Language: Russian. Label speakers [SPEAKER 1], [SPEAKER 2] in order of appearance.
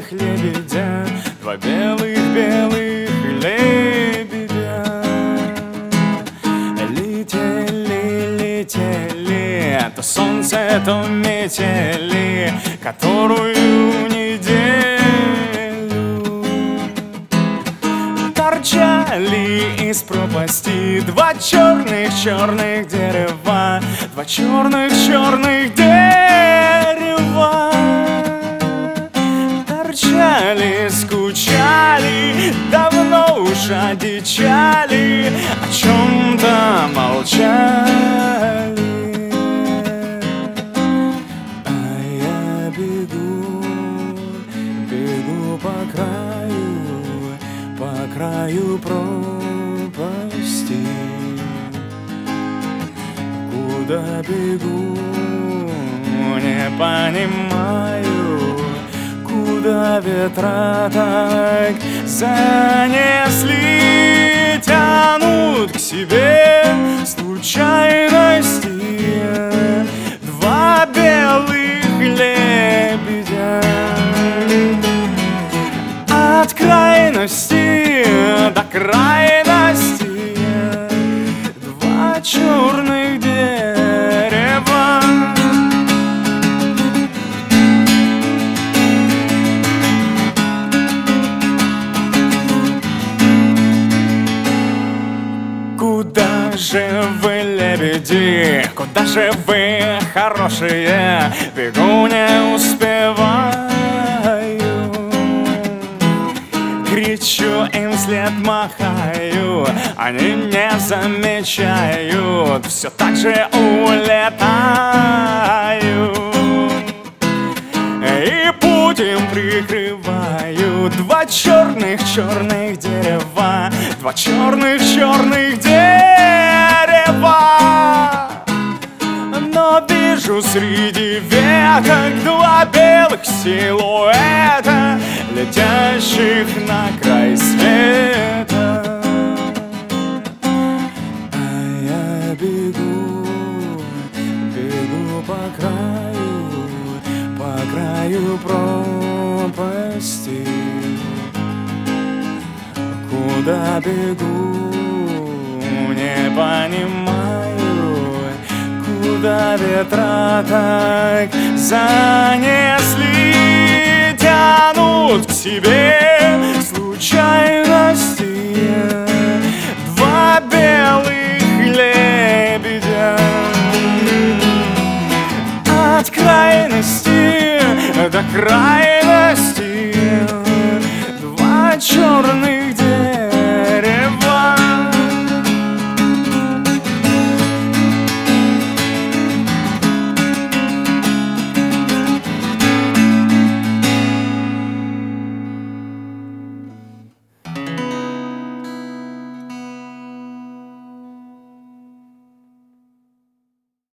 [SPEAKER 1] белых лебедя, два белых лебедя. Летели, летели, то солнце, то метели, которую неделю. Торчали из пропасти два черных дерева, два черных дерева. Торчали, скучали, давно уж одичали, о чем-то молчали. А я бегу, бегу по краю пропасти. Куда бегу, не понимаю, куда ветра так занесли, тянут к себе случайности два белых лебедя. От крайности до крайности два черных дерева. Куда же вы, лебеди, куда же вы, хорошие? Бегу, не успеваю. Кричу им вслед, махаю, они не замечают, все так же улетаю. И путь им прикрываю два черных дерева, два черных дерева. Но вижу среди веток два белых силуэта, летящих на край света. А я бегу, бегу по краю пропасти. Куда бегу, не понимаю, куда ветра так занесли, тянут к себе случайности два белых лебедя. От крайности до крайности